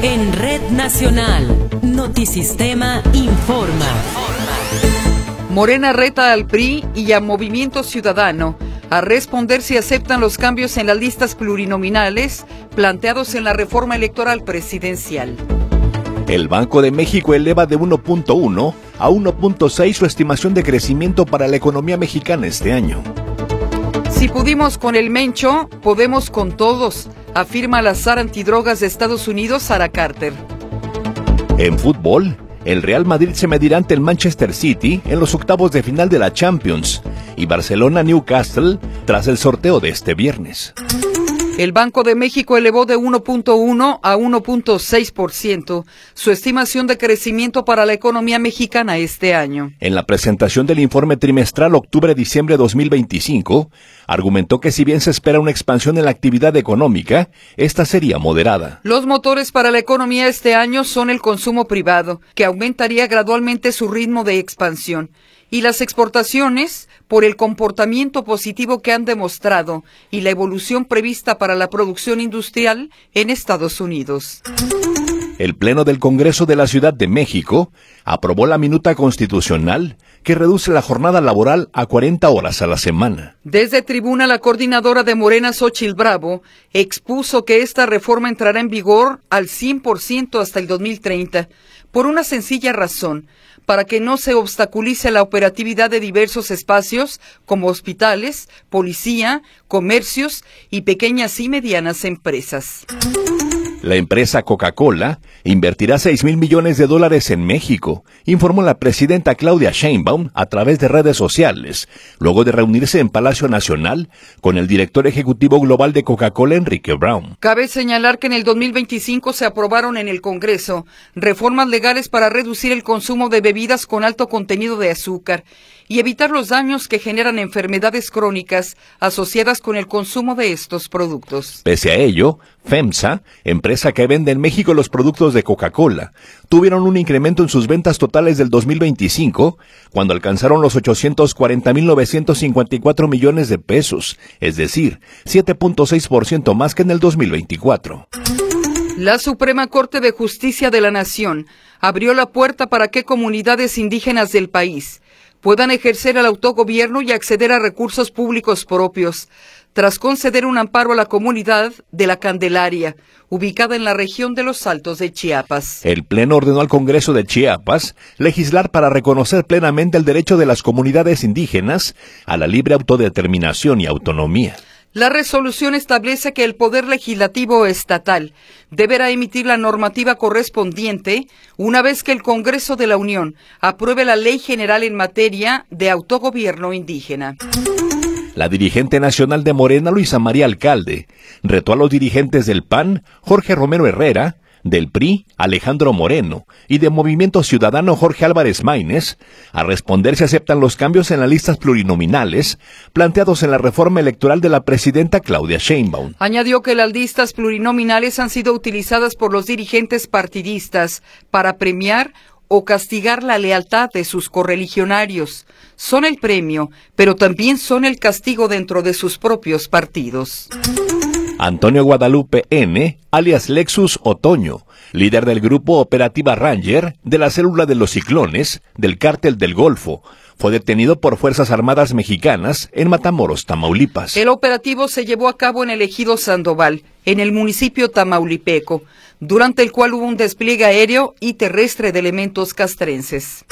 En Red Nacional, Notisistema informa. Morena reta al PRI y a Movimiento Ciudadano a responder si aceptan los cambios en las listas plurinominales planteados en la reforma electoral presidencial. El Banco de México eleva de 1.1 a 1.6 su estimación de crecimiento para la economía mexicana este año. Si pudimos con el Mencho, podemos con todos, afirma la zar antidrogas de Estados Unidos, Sara Carter. En fútbol, el Real Madrid se medirá ante el Manchester City en los octavos de final de la Champions y Barcelona-Newcastle tras el sorteo de este viernes. El Banco de México elevó de 1.1 a 1.6% su estimación de crecimiento para la economía mexicana este año. En la presentación del informe trimestral octubre-diciembre 2025, argumentó que si bien se espera una expansión en la actividad económica, esta sería moderada. Los motores para la economía este año son el consumo privado, que aumentaría gradualmente su ritmo de expansión, y las exportaciones por el comportamiento positivo que han demostrado y la evolución prevista para la producción industrial en Estados Unidos. El Pleno del Congreso de la Ciudad de México aprobó la minuta constitucional que reduce la jornada laboral a 40 horas a la semana. Desde tribuna, la coordinadora de Morena, Xóchitl Bravo, expuso que esta reforma entrará en vigor al 100% hasta el 2030, por una sencilla razón: para que no se obstaculice la operatividad de diversos espacios como hospitales, policía, comercios y pequeñas y medianas empresas. La empresa Coca-Cola invertirá $6,000 millones en México, informó la presidenta Claudia Sheinbaum a través de redes sociales, luego de reunirse en Palacio Nacional con el director ejecutivo global de Coca-Cola, Enrique Brown. Cabe señalar que en el 2025 se aprobaron en el Congreso reformas legales para reducir el consumo de bebidas con alto contenido de azúcar y evitar los daños que generan enfermedades crónicas asociadas con el consumo de estos productos. Pese a ello, FEMSA, empresa que vende en México los productos de Coca-Cola, tuvieron un incremento en sus ventas totales del 2025, cuando alcanzaron los 840,954 millones de pesos, es decir, 7.6% más que en el 2024. La Suprema Corte de Justicia de la Nación abrió la puerta para que comunidades indígenas del país puedan ejercer el autogobierno y acceder a recursos públicos propios, tras conceder un amparo a la comunidad de La Candelaria, ubicada en la región de los Altos de Chiapas. El Pleno ordenó al Congreso de Chiapas legislar para reconocer plenamente el derecho de las comunidades indígenas a la libre autodeterminación y autonomía. La resolución establece que el Poder Legislativo Estatal deberá emitir la normativa correspondiente una vez que el Congreso de la Unión apruebe la Ley General en materia de autogobierno indígena. La dirigente nacional de Morena, Luisa María Alcalde, retó a los dirigentes del PAN, Jorge Romero Herrera, del PRI, Alejandro Moreno, y de Movimiento Ciudadano, Jorge Álvarez Maínez, a responder si aceptan los cambios en las listas plurinominales planteados en la reforma electoral de la presidenta Claudia Sheinbaum. Añadió que las listas plurinominales han sido utilizadas por los dirigentes partidistas para premiar o castigar la lealtad de sus correligionarios. Son el premio, pero también son el castigo dentro de sus propios partidos. Antonio Guadalupe N., alias Lexus Otoño, líder del grupo Operativa Ranger, de la célula de los Ciclones, del Cártel del Golfo, fue detenido por Fuerzas Armadas Mexicanas en Matamoros, Tamaulipas. El operativo se llevó a cabo en el ejido Sandoval, en el municipio tamaulipeco, durante el cual hubo un despliegue aéreo y terrestre de elementos castrenses.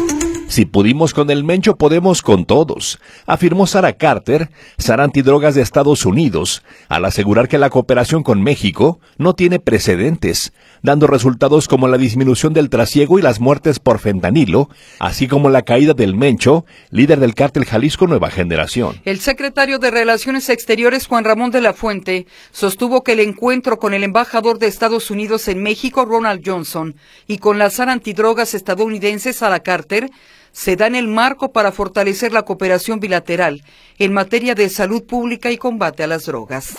Si pudimos con el Mencho, podemos con todos, afirmó Sara Carter, zar antidrogas de Estados Unidos, al asegurar que la cooperación con México no tiene precedentes, dando resultados como la disminución del trasiego y las muertes por fentanilo, así como la caída del Mencho, líder del cártel Jalisco Nueva Generación. El secretario de Relaciones Exteriores, Juan Ramón de la Fuente, sostuvo que el encuentro con el embajador de Estados Unidos en México, Ronald Johnson, y con la zar antidrogas estadounidense, Sara Carter, se da en el marco para fortalecer la cooperación bilateral en materia de salud pública y combate a las drogas.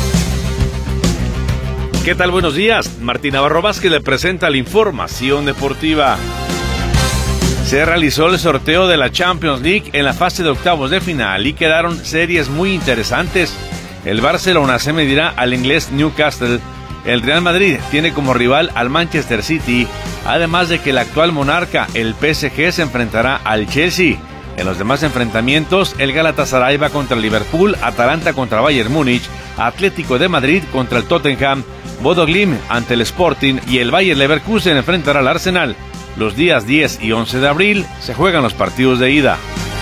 ¿Qué tal? Buenos días. Martín Navarro Vázquez le presenta la información deportiva. Se realizó el sorteo de la Champions League en la fase de octavos de final y quedaron series muy interesantes. El Barcelona se medirá al inglés Newcastle El Real Madrid tiene como rival al Manchester City, además de que el actual monarca, el PSG, se enfrentará al Chelsea. En los demás enfrentamientos, el Galatasaray va contra el Liverpool, Atalanta contra Bayern Múnich, Atlético de Madrid contra el Tottenham, Bodo Glimt ante el Sporting y el Bayer Leverkusen enfrentará al Arsenal. Los días 10 y 11 de abril se juegan los partidos de ida.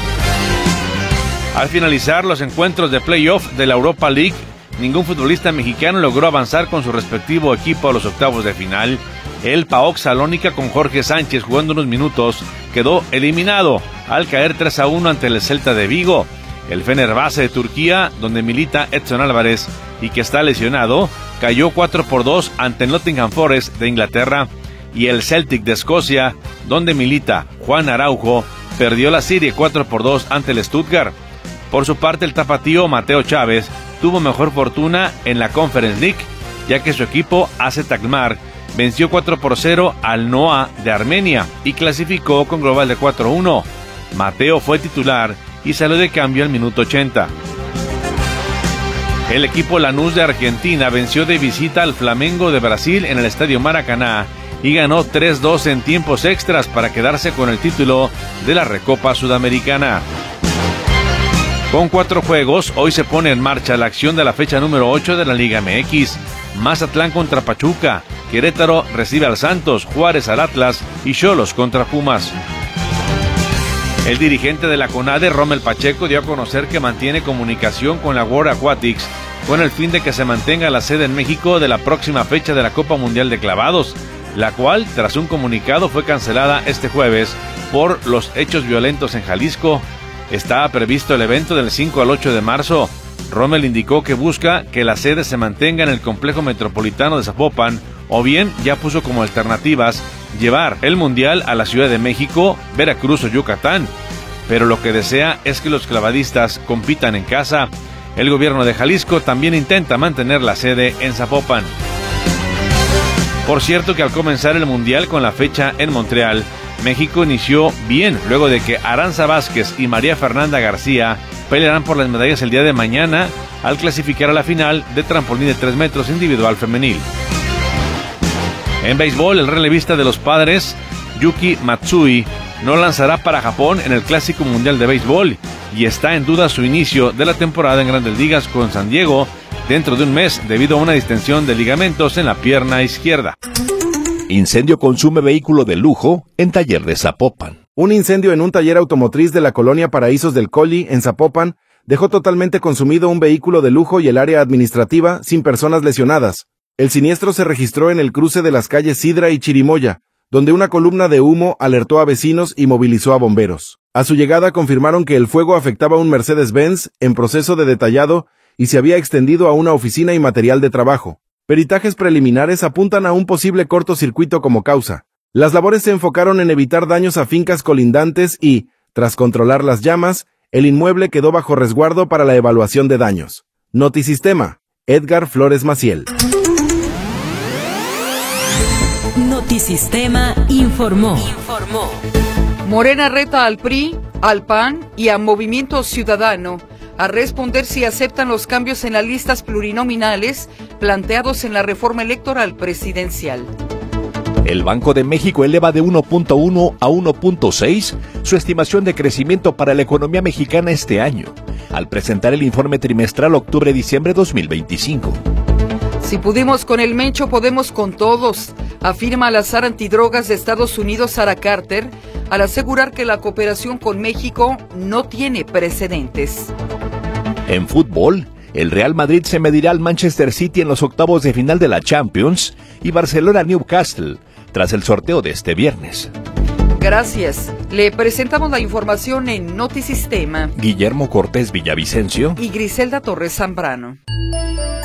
Al finalizar los encuentros de playoff de la Europa League, ningún futbolista mexicano logró avanzar con su respectivo equipo a los octavos de final. El PAOK Salónica, con Jorge Sánchez jugando unos minutos, quedó eliminado al caer 3-1 ante el Celta de Vigo. El Fenerbahce de Turquía, donde milita Edson Álvarez y que está lesionado, cayó 4-2 ante el Nottingham Forest de Inglaterra. Y el Celtic de Escocia, donde milita Juan Araujo, perdió la serie 4-2 ante el Stuttgart. Por su parte, el tapatío Mateo Chávez tuvo mejor fortuna en la Conference League, ya que su equipo AZ Alkmaar venció 4-0 al Noah de Armenia y clasificó con global de 4-1. Mateo fue titular y salió de cambio al minuto 80. El equipo Lanús de Argentina venció de visita al Flamengo de Brasil en el Estadio Maracaná y ganó 3-2 en tiempos extras para quedarse con el título de la Recopa Sudamericana. Con 4 juegos, hoy se pone en marcha la acción de la fecha número 8 de la Liga MX. Mazatlán contra Pachuca, Querétaro recibe al Santos, Juárez al Atlas y Xolos contra Pumas. El dirigente de la CONADE, Rommel Pacheco, dio a conocer que mantiene comunicación con la World Aquatics con el fin de que se mantenga la sede en México de la próxima fecha de la Copa Mundial de Clavados, la cual, tras un comunicado, fue cancelada este jueves por los hechos violentos en Jalisco. Estaba previsto el evento del 5 al 8 de marzo. Rommel indicó que busca que la sede se mantenga en el complejo metropolitano de Zapopan, o bien ya puso como alternativas llevar el Mundial a la Ciudad de México, Veracruz o Yucatán. Pero lo que desea es que los clavadistas compitan en casa. El gobierno de Jalisco también intenta mantener la sede en Zapopan. Por cierto que al comenzar el Mundial con la fecha en Montreal, México inició bien luego de que Aranza Vázquez y María Fernanda García pelearán por las medallas el día de mañana al clasificar a la final de trampolín de 3 metros individual femenil. En béisbol, el relevista de los Padres, Yuki Matsui, no lanzará para Japón en el Clásico Mundial de Béisbol y está en duda su inicio de la temporada en Grandes Ligas con San Diego dentro de un mes debido a una distensión de ligamentos en la pierna izquierda. Incendio consume vehículo de lujo en taller de Zapopan. Un incendio en un taller automotriz de la colonia Paraísos del Colli, en Zapopan, dejó totalmente consumido un vehículo de lujo y el área administrativa sin personas lesionadas. El siniestro se registró en el cruce de las calles Sidra y Chirimoya, donde una columna de humo alertó a vecinos y movilizó a bomberos. A su llegada confirmaron que el fuego afectaba a un Mercedes-Benz en proceso de detallado y se había extendido a una oficina y material de trabajo. Peritajes preliminares apuntan a un posible cortocircuito como causa. Las labores se enfocaron en evitar daños a fincas colindantes y, tras controlar las llamas, el inmueble quedó bajo resguardo para la evaluación de daños. Notisistema, Edgar Flores Maciel. Notisistema informó. Morena reta al PRI, al PAN y a Movimiento Ciudadano a responder si aceptan los cambios en las listas plurinominales planteados en la reforma electoral presidencial. El Banco de México eleva de 1.1 a 1.6 su estimación de crecimiento para la economía mexicana este año, al presentar el informe trimestral octubre-diciembre 2025. Si pudimos con el Mencho, podemos con todos, afirma la SAR Antidrogas de Estados Unidos, Sarah Carter, al asegurar que la cooperación con México no tiene precedentes. En fútbol, el Real Madrid se medirá al Manchester City en los octavos de final de la Champions y Barcelona-Newcastle, tras el sorteo de este viernes. Gracias. Le presentamos la información en Notisistema. Guillermo Cortés Villavicencio y Griselda Torres Zambrano.